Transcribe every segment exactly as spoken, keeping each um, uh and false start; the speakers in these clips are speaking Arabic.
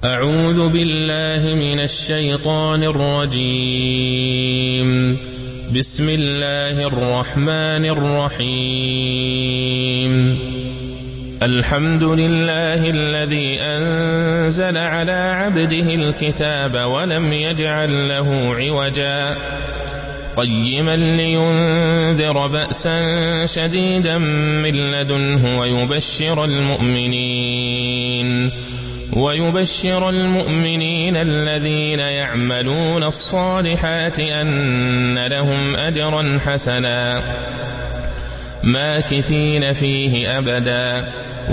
أعوذ بالله من الشيطان الرجيم. بسم الله الرحمن الرحيم. الحمد لله الذي أنزل على عبده الكتاب ولم يجعل له عوجا قيما لينذر بأسا شديدا من لدنه ويبشر المؤمنين ويبشر المؤمنين الذين يعملون الصالحات أن لهم أجرا حسنا ماكثين فيه أبدا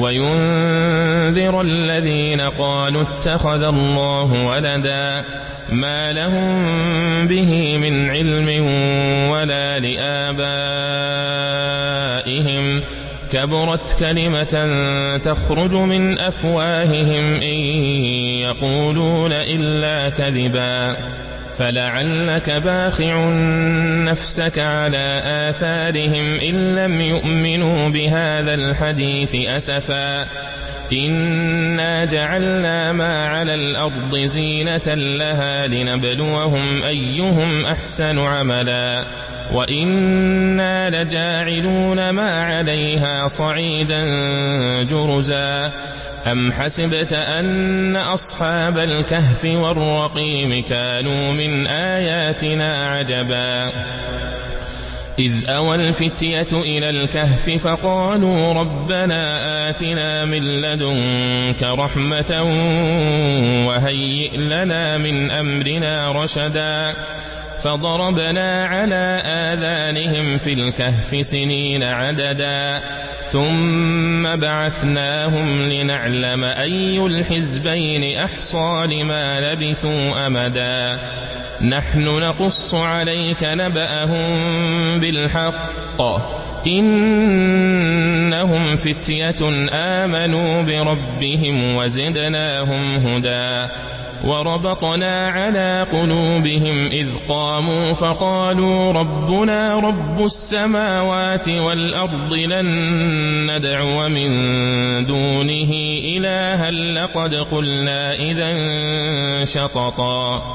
وينذر الذين قالوا اتخذ الله ولدا ما لهم به من علم ولا لآبائهم كبرت كلمة تخرج من أفواههم إن يقولون إلا كذبا فلعلك باخع نفسك على آثارهم إن لم يؤمنوا بهذا الحديث أسفا إنا جعلنا ما على الأرض زينة لها لنبلوهم أيهم أحسن عملا وإنا لجاعلون ما عليها صعيدا جرزا أم حسبت أن أصحاب الكهف والرقيم كانوا من آياتنا عجبا إذ أوى الفتية إلى الكهف فقالوا ربنا آتنا من لدنك رحمة وهيئ لنا من أمرنا رشدا فضربنا على آذانهم في الكهف سنين عددا ثم بعثناهم لنعلم أي الحزبين أحصى لما لبثوا أمدا نحن نقص عليك نبأهم بالحق إنهم فتية آمنوا بربهم وزدناهم هدى وربطنا على قلوبهم إذ قاموا فقالوا ربنا رب السماوات والأرض لن ندعو من دونه إلها لقد قلنا إذا شططا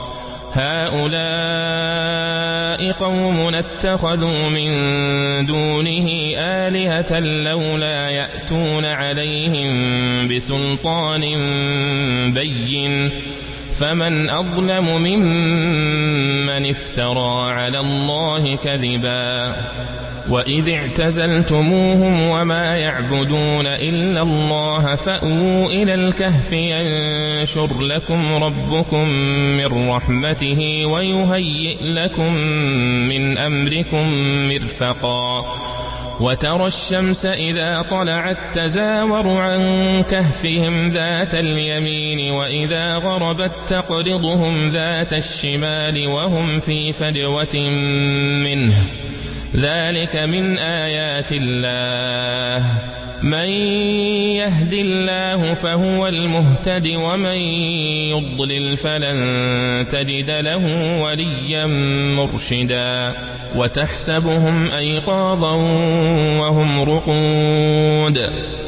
هؤلاء قوم اتخذوا من دونه آلهة لولا يأتون عليهم بسلطان بين فمن أظلم ممن افترى على الله كذبا وإذ اعتزلتموهم وما يعبدون إلا الله فأووا إلى الكهف ينشر لكم ربكم من رحمته ويهيئ لكم من أمركم مرفقا وترى الشمس إذا طلعت تزاور عن كهفهم ذات اليمين وإذا غربت تقرضهم ذات الشمال وهم في فجوة منه ذلك من آيات الله من يهد الله فهو المهتد ومن يضلل فلن تجد له وليا مرشدا وتحسبهم أيقاظا وهم رقود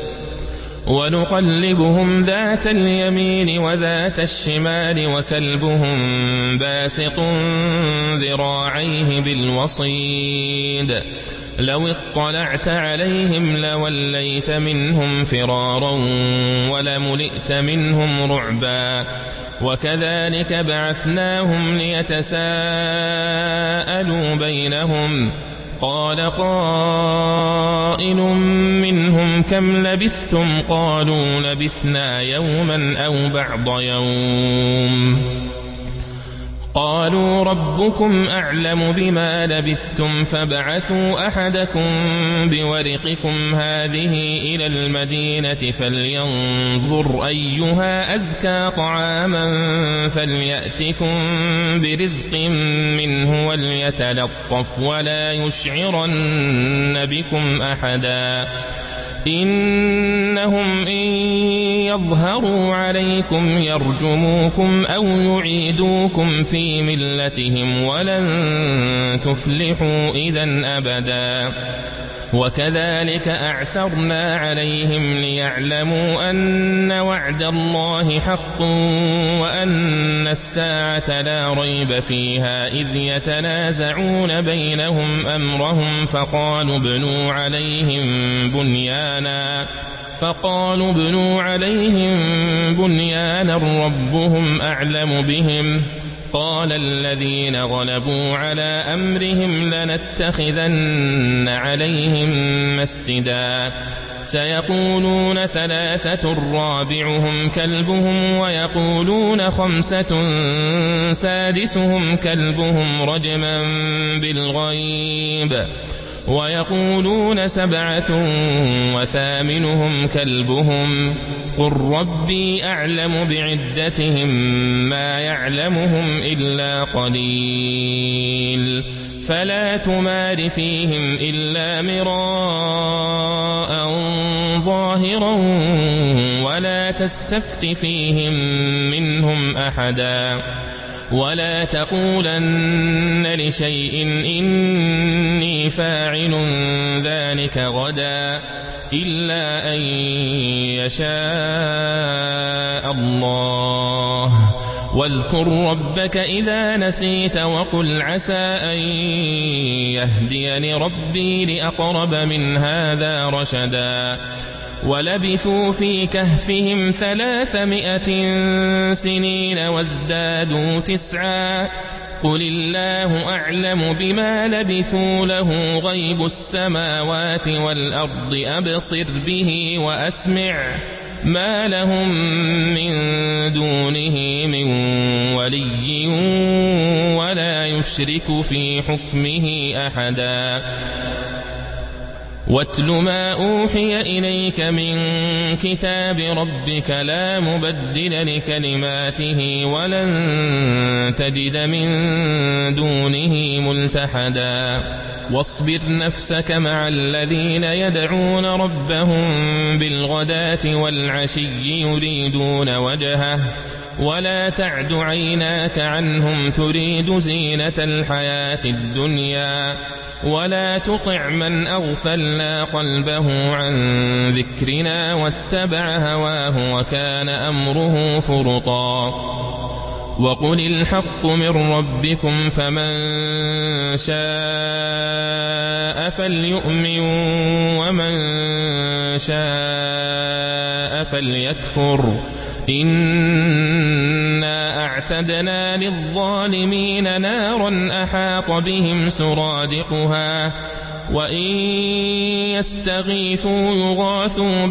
ونقلبهم ذات اليمين وذات الشمال وكلبهم باسط ذراعيه بالوصيد لو اطلعت عليهم لوليت منهم فرارا ولملئت منهم رعبا وكذلك بعثناهم ليتساءلوا بينهم قال قائل منهم كم لبثتم قالوا لبثنا يوما أو بعض يوم قالوا ربكم أعلم بما لبثتم فابعثوا أحدكم بورقكم هذه إلى المدينة فلينظر أيها أزكى طعاما فليأتكم برزق منه وليتلطف ولا يشعرن بكم أحدا إنهم إن يظهروا عليكم يرجموكم أو يعيدوكم في ملتهم ولن تفلحوا إذن أبدا وكذلك أعثرنا عليهم ليعلموا أن وعد الله حق وأن الساعة لا ريب فيها إذ يتنازعون بينهم أمرهم فقالوا ابنوا عليهم بنيانا فقالوا ابنوا عليهم بنيانا ربهم أعلم بهم قال الذين غلبوا على أمرهم لنتخذن عليهم مسجدا سيقولون ثلاثة رابعهم كلبهم ويقولون خمسة سادسهم كلبهم رجما بالغيب ويقولون سبعة وثامنهم كلبهم قل ربي أعلم بعدتهم ما يعلمهم إلا قليل فلا تمار فيهم إلا مراء ظاهرا ولا تستفت فيهم منهم أحدا ولا تقولن لشيء إني فاعل ذلك غدا إلا أن يشاء الله واذكر ربك إذا نسيت وقل عسى أن يهديني ربي لأقرب من هذا رشدا ولبثوا في كهفهم ثلاثمائة سنين وازدادوا تسعا قل الله أعلم بما لبثوا له غيب السماوات والأرض أبصر به وأسمع ما لهم من دونه من ولي ولا يشرك في حكمه أحدا واتل ما أوحي إليك من كتاب ربك لا مبدل لكلماته ولن تجد من دونه ملتحدا واصبر نفسك مع الذين يدعون ربهم بالغداة والعشي يريدون وجهه ولا تعد عيناك عنهم تريد زينة الحياة الدنيا ولا تطع من أغفلنا قلبه عن ذكرنا واتبع هواه وكان أمره فرطا وقل الحق من ربكم فمن شاء فليؤمن ومن شاء فليكفر إنا أعتدنا للظالمين نارا أحاط بهم سرادقها وإن يستغيثوا يغاثوا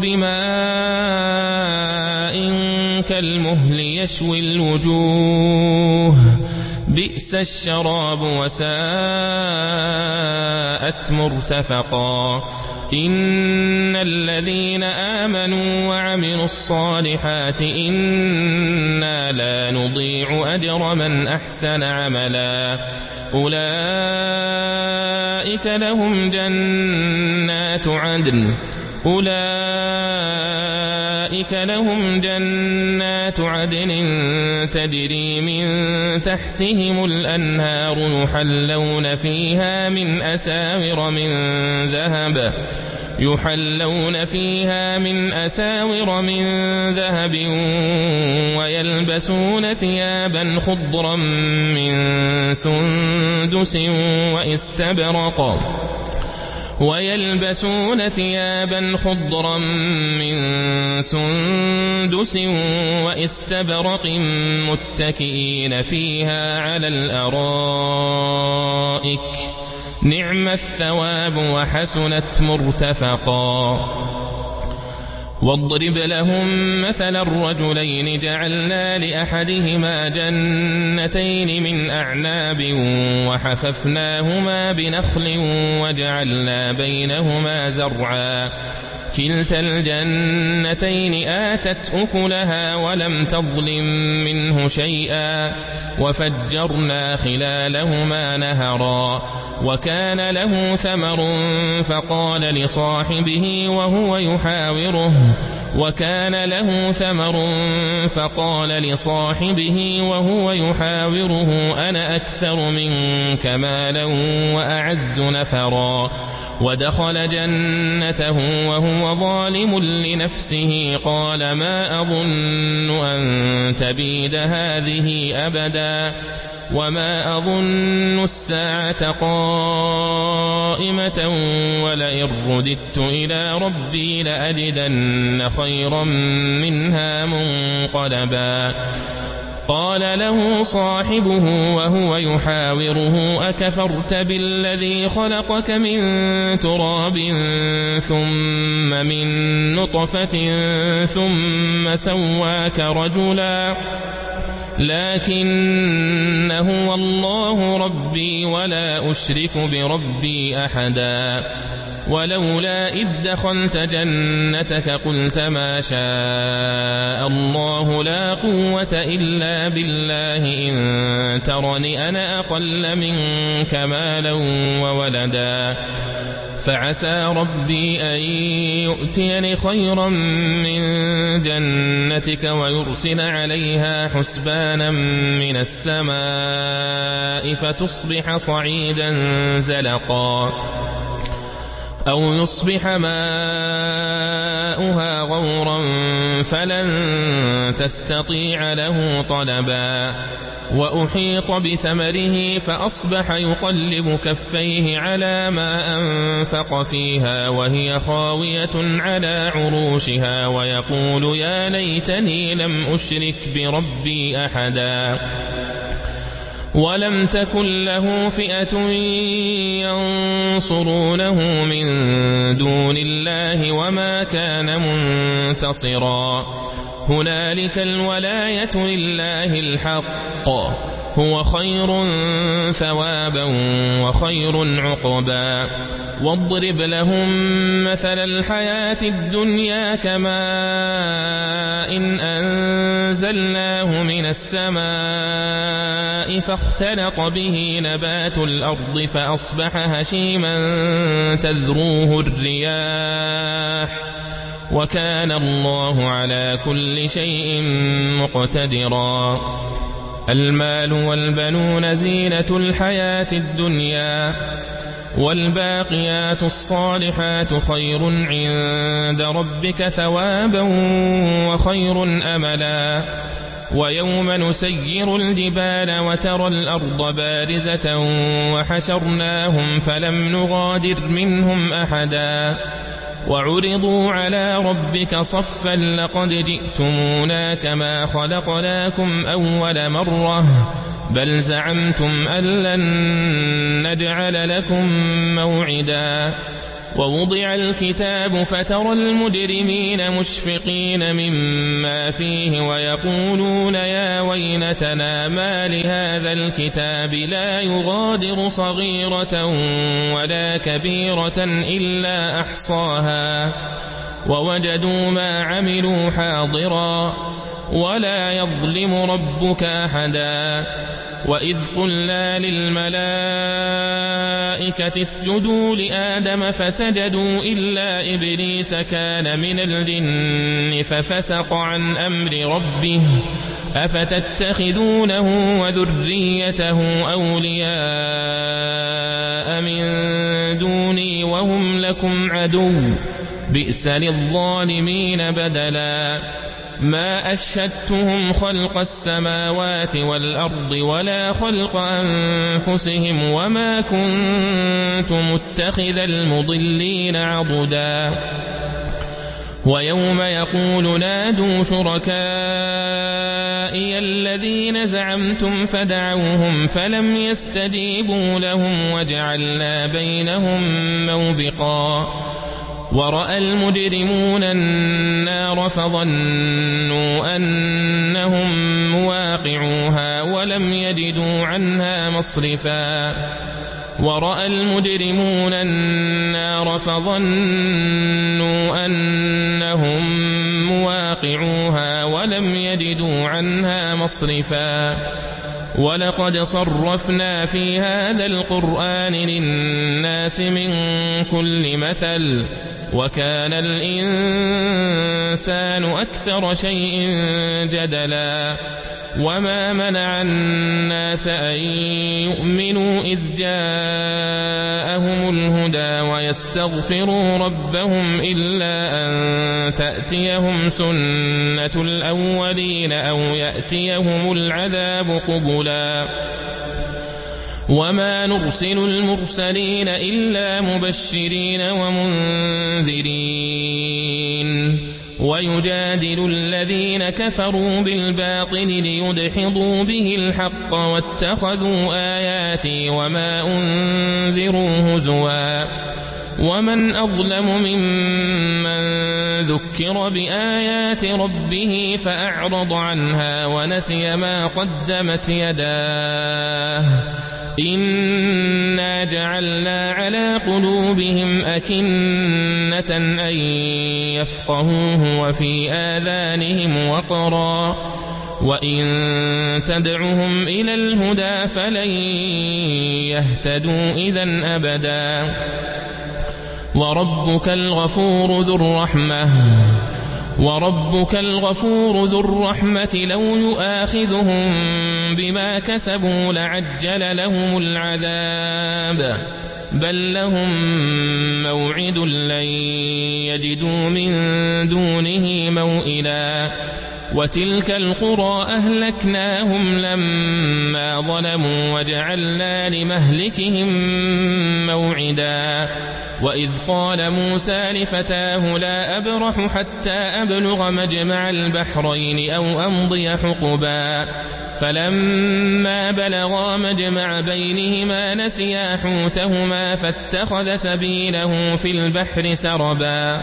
بماء كالمهل يشوي الوجوه بئس الشراب وساءت مرتفقا إن الذين آمنوا وعملوا الصالحات إنا لا نضيع أجر من أحسن عملا أولئك لهم جنات عدن أولئك لهم جنات عدن تجري من تحتهم الأنهار يحلون فيها من أساور من ذهب يحلون فيها من أساور من ذهب ويلبسون ثيابا خضرا من سندس واستبرق ويلبسون ثيابا خضرا من سندس واستبرق متكئين فيها على الأرائك نعم الثواب وحسنت مرتفقا واضرب لهم مثل الرجلين جعلنا لأحدهما جنتين من أعناب وحففناهما بنخل وجعلنا بينهما زرعا كلتا الجنتين آتت أكلها ولم تظلم منه شيئا وفجرنا خلالهما نهرا وكان له ثمر فقال لصاحبه وهو يحاوره وكان له ثمر فقال لصاحبه وهو يحاوره أنا أكثر منك مالا وأعز نفرا ودخل جنته وهو ظالم لنفسه قال ما أظن أن تبيد هذه أبدا وما أظن الساعة قائمة ولئن رددت إلى ربي لأجدن خيرا منها منقلبا قال له صاحبه وهو يحاوره أكفرت بالذي خلقك من تراب ثم من نطفة ثم سواك رجلا لكن هو الله ربي ولا أشرك بربي أحدا ولولا إذ دخلت جنتك قلت ما شاء الله لا قوة إلا بالله إن ترني أنا أقل منك مالا وولدا فعسى ربي أن يؤتيني خيرا من جنتك ويرسل عليها حسبانا من السماء فتصبح صعيدا زلقا أو يصبح ماؤها غورا فلن تستطيع له طلبا وأحيط بثمره فأصبح يقلب كفيه على ما أنفق فيها وهي خاوية على عروشها ويقول يا ليتني لم أشرك بربي أحدا ولم تكن له فئة ينصرونه من دون الله وما كان منتصرا هنالك الولاية لله الحق هو خير ثوابا وخير عقبا واضرب لهم مثل الحياة الدنيا كماء إن أنزلناه من السماء فاختلط به نبات الأرض فأصبح هشيما تذروه الرياح وكان الله على كل شيء مقتدرا المال والبنون زينة الحياة الدنيا والباقيات الصالحات خير عند ربك ثوابا وخير أملا ويوم نسير الجبال وترى الأرض بارزة وحشرناهم فلم نغادر منهم أحدا وعرضوا على ربك صفا لقد جئتمونا كما خلقناكم أول مرة بل زعمتم أن لن نجعل لكم موعدا ووضع الكتاب فترى المجرمين مشفقين مما فيه ويقولون يا ويلتنا ما لهذا الكتاب لا يغادر صغيرة ولا كبيرة إلا أحصاها ووجدوا ما عملوا حاضرا ولا يظلم ربك أحدا وإذ قلنا للملائكة اسجدوا لآدم فسجدوا إلا إبليس كان من الجن ففسق عن أمر ربه أفتتخذونه وذريته أولياء من دوني وهم لكم عدو بئس للظالمين بدلا ما أشهدتهم خلق السماوات والأرض ولا خلق أنفسهم وما كنت متخذ المضلين عضدا ويوم يقول نادوا شركائي الذين زعمتم فدعوهم فلم يستجيبوا لهم وجعلنا بينهم موبقا ورأى المجرمون النار فظنوا أنهم مواقعوها ولم يجدوا عنها مصرفا ورأى المجرمون النار فظنوا أنهم مواقعوها ولم يجدوا عنها مصرفا ولقد صرفنا في هذا القرآن للناس من كل مثل وكان الإنسان أكثر شيء جدلا وما منع الناس أن يؤمنوا إذ جاءهم الهدى ويستغفروا ربهم إلا أن تأتيهم سنة الأولين أو يأتيهم العذاب قبلا وما نرسل المرسلين إلا مبشرين ومنذرين ويجادل الذين كفروا بالباطل ليدحضوا به الحق واتخذوا آياتي وما أنذروا هزوا ومن أظلم ممن ذكر بآيات ربه فأعرض عنها ونسي ما قدمت يداه إنا جعلنا على قلوبهم أكنة أن يفقهوه وفي آذانهم وقرا وإن تدعهم إلى الهدى فلن يهتدوا إذن أبدا وربك الغفور ذو الرحمة وربك الغفور ذو الرحمة لو يؤاخذهم بما كسبوا لعجل لهم العذاب بل لهم موعد لن يجدوا من دونه موئلا وتلك القرى أهلكناهم لما ظلموا وجعلنا لمهلكهم موعدا وإذ قال موسى لفتاه لا أبرح حتى أبلغ مجمع البحرين أو أمضي حقبا فلما بلغا مجمع بينهما نسيا حوتهما فاتخذ سبيله في البحر سربا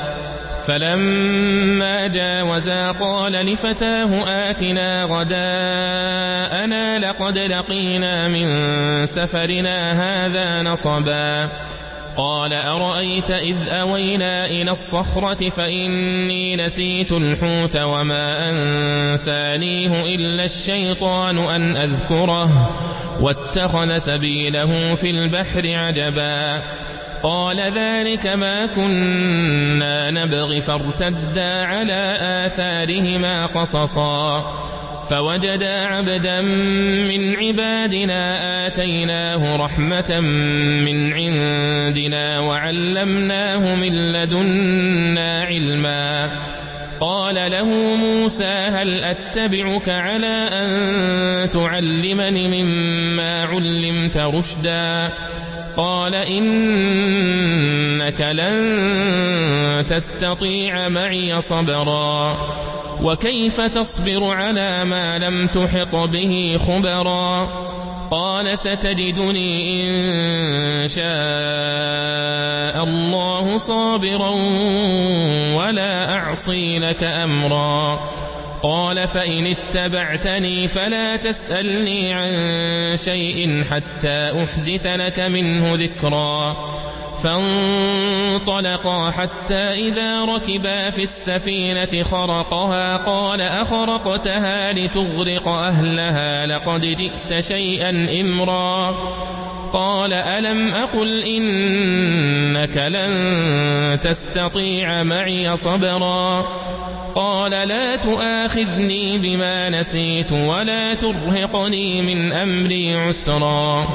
فلما جاوزا قال لفتاه آتنا غداءنا لقد لقينا من سفرنا هذا نصبا قال أرأيت إذ أوينا إلى الصخرة فإني نسيت الحوت وما أنسانيه إلا الشيطان أن أذكره واتخذ سبيله في البحر عجبا قال ذلك ما كنا نبغي فارتدا على آثارهما قصصا فوجدا عبدا من عبادنا آتيناه رحمة من عندنا وعلمناه من لدنا علما قال له موسى هل أتبعك على أن تعلمني مما علمت رشدا قال إنك لن تستطيع معي صبرا وكيف تصبر على ما لم تحط به خبرا قال ستجدني إن شاء الله صابرا ولا أعصي لك أمرا قال فإن اتبعتني فلا تسألني عن شيء حتى أحدث لك منه ذكرا فانطلقا حتى إذا ركبا في السفينة خرقها قال أخرقتها لتغرق أهلها لقد جئت شيئا إمرا قال ألم أقل إنك لن تستطيع معي صبرا قال لا تؤاخذني بما نسيت ولا ترهقني من أمري عسرا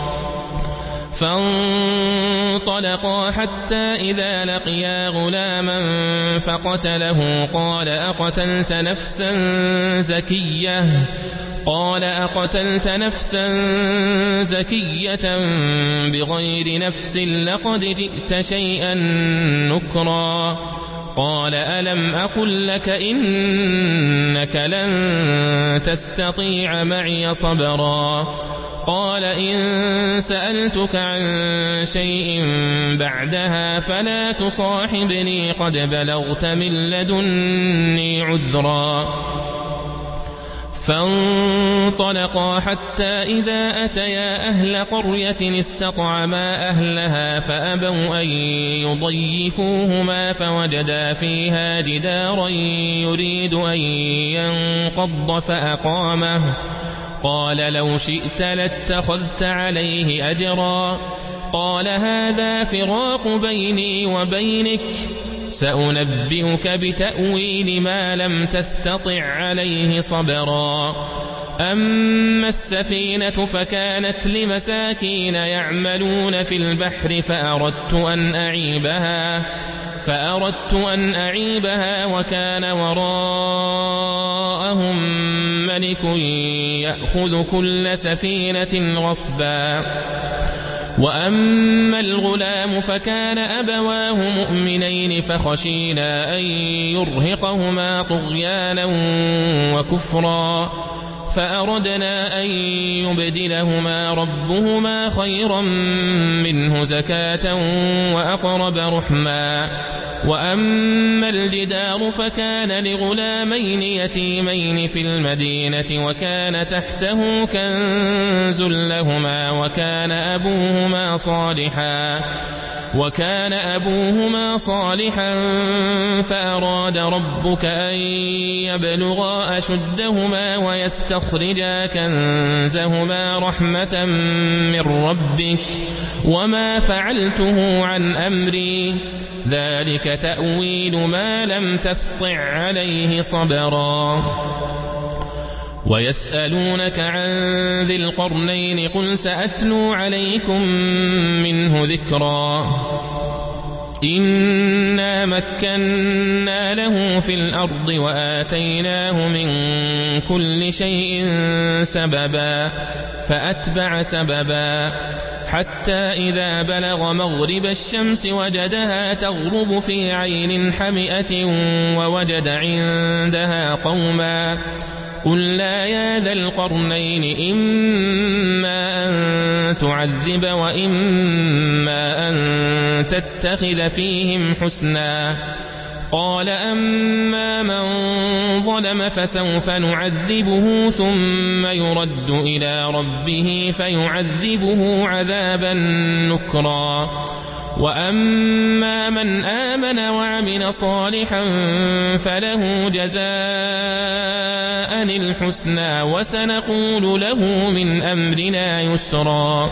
فانطلقا حتى إذا لقيا غلاما فقتله قال أقتلت نفسا زكية قال أقتلت نفسا زكية بغير نفس لقد جئت شيئا نكرا قال ألم أقل لك إنك لن تستطيع معي صبرا قال إن سألتك عن شيء بعدها فلا تصاحبني قد بلغت من لدني عذرا فانطلقا حتى إذا أتيا أهل قرية استطعما أهلها فأبوا أن يضيفوهما فوجدا فيها جدارا يريد أن ينقض فأقامه قال لو شئت لاتخذت عليه أجرا قال هذا فراق بيني وبينك سأنبئك بتأويل ما لم تستطع عليه صبرا أما السفينة فكانت لمساكين يعملون في البحر فأردت أن أعيبها فأردت أن أعيبها وكان وراءهم ملك يأخذ كل سفينة غصبا وأما الغلام فكان أبواه مؤمنين فخشينا أن يرهقهما طغيانا وكفرا فأردنا أن يبدلهما ربهما خيرا منه زكاة وأقرب رحما وأما الجدار فكان لغلامين يتيمين في المدينة وكان تحته كنز لهما وكان أبوهما صالحا وكان أبوهما صالحا فأراد ربك أن يبلغا أشدهما ويستخرجا كنزهما رحمة من ربك وما فعلته عن أمري ذلك تأويل ما لم تسطع عليه صبرا ويسألونك عن ذي القرنين قل سأتلو عليكم منه ذكرا إنا مكنا له في الأرض وآتيناه من كل شيء سببا فأتبع سببا حتى إذا بلغ مغرب الشمس وجدها تغرب في عين حمئة ووجد عندها قوما قلنا يا ذا القرنين إما أن تعذب وإما أن تتخذ فيهم حسنا قال أما من ظلم فسوف نعذبه ثم يرد إلى ربه فيعذبه عذابا نكرا وأما من آمن وعمل صالحا فله جزاء الحسنى وسنقول له من أمرنا يسرا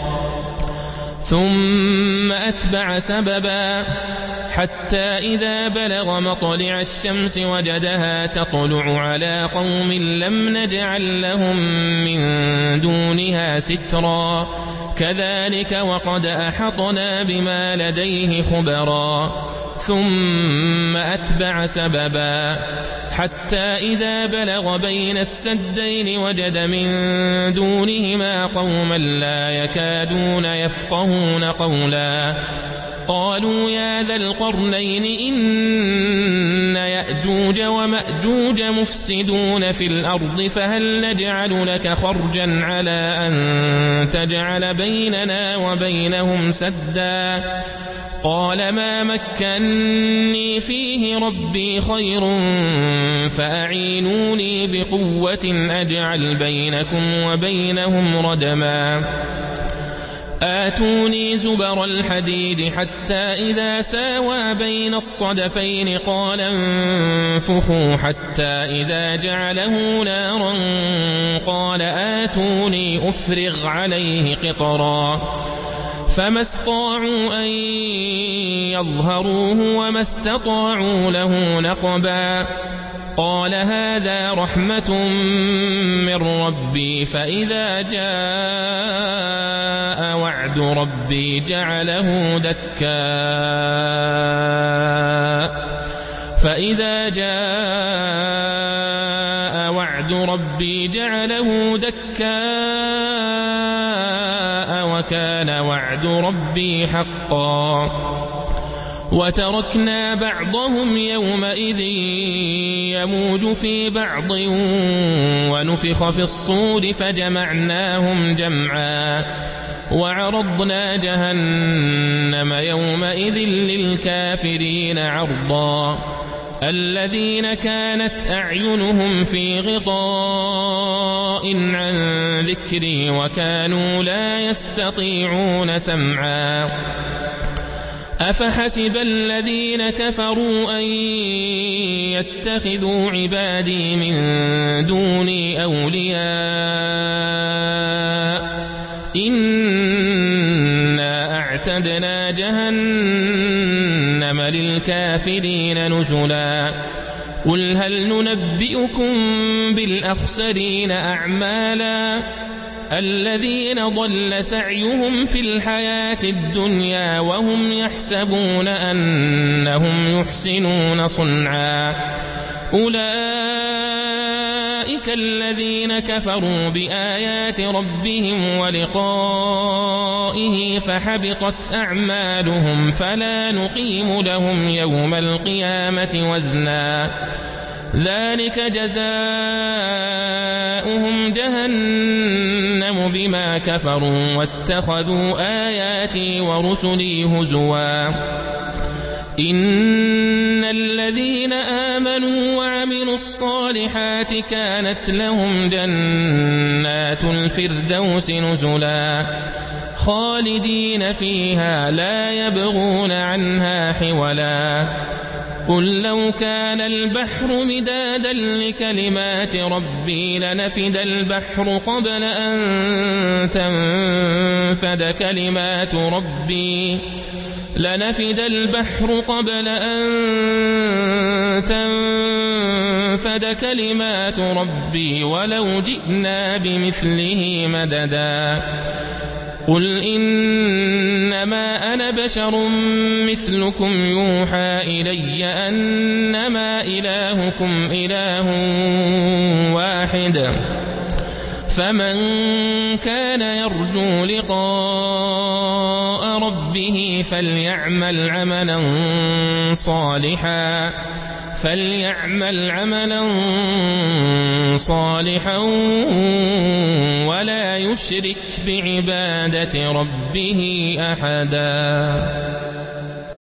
ثم أتبع سببا حتى إذا بلغ مطلع الشمس وجدها تطلع على قوم لم نجعل لهم من دونها سترا كذلك وقد أحطنا بما لديه خبرا ثم أتبع سببا حتى إذا بلغ بين السدين وجد من دونهما قوما لا يكادون يفقهون قولا قالوا يا ذا القرنين إن يأجوج ومأجوج مفسدون في الأرض فهل نجعل لك خرجا على أن تجعل بيننا وبينهم سدا قال ما مكنني فيه ربي خير فأعينوني بقوة أجعل بينكم وبينهم ردما آتوني زبر الحديد حتى إذا ساوى بين الصدفين قال انفخوا حتى إذا جعله نارا قال آتوني أفرغ عليه قطرا فما استطاعوا أن يظهروه وما استطاعوا له نقبا قال هذا رحمة من ربي فإذا جاء وعد ربي جعله دكا فإذا جاء وعد ربي جعله دكا وكان وعد ربي حقا وتركنا بعضهم يومئذ يموج في بعض ونفخ في الصور فجمعناهم جمعا وعرضنا جهنم يومئذ للكافرين عرضا الذين كانت أعينهم في غطاء عن ذكري وكانوا لا يستطيعون سمعا أفحسب الذين كفروا أن يتخذوا عبادي من دوني أولياء إنا أعتدنا جهنم للكافرين نزلا قل هل ننبئكم بالأخسرين أعمالا الذين ضل سعيهم في الحياة الدنيا وهم يحسبون أنهم يحسنون صنعا أولئك الذين كفروا بآيات ربهم ولقائه فحبطت أعمالهم فلا نقيم لهم يوم القيامة وزنا ذلك جزاؤهم جهنم بما كفروا واتخذوا آياتي ورسلي هزوا إن الذين آمنوا وعملوا الصالحات كانت لهم جنات الفردوس نزلا خالدين فيها لا يبغون عنها حولا قل لو كان البحر مدادا لكلمات ربي لنفد البحر قبل أن تنفد كلمات ربي لنفد البحر قبل أن تنفد كلمات ربي ولو جئنا بمثله مددا قل إنما أنا بشر مثلكم يوحى إلي أنما إلهكم إله واحد فمن كان يرجو لقاء ربه فليعمل عملا صالحا فليعمل عملا صالحا ولا يشرك بعبادة ربه أحدا.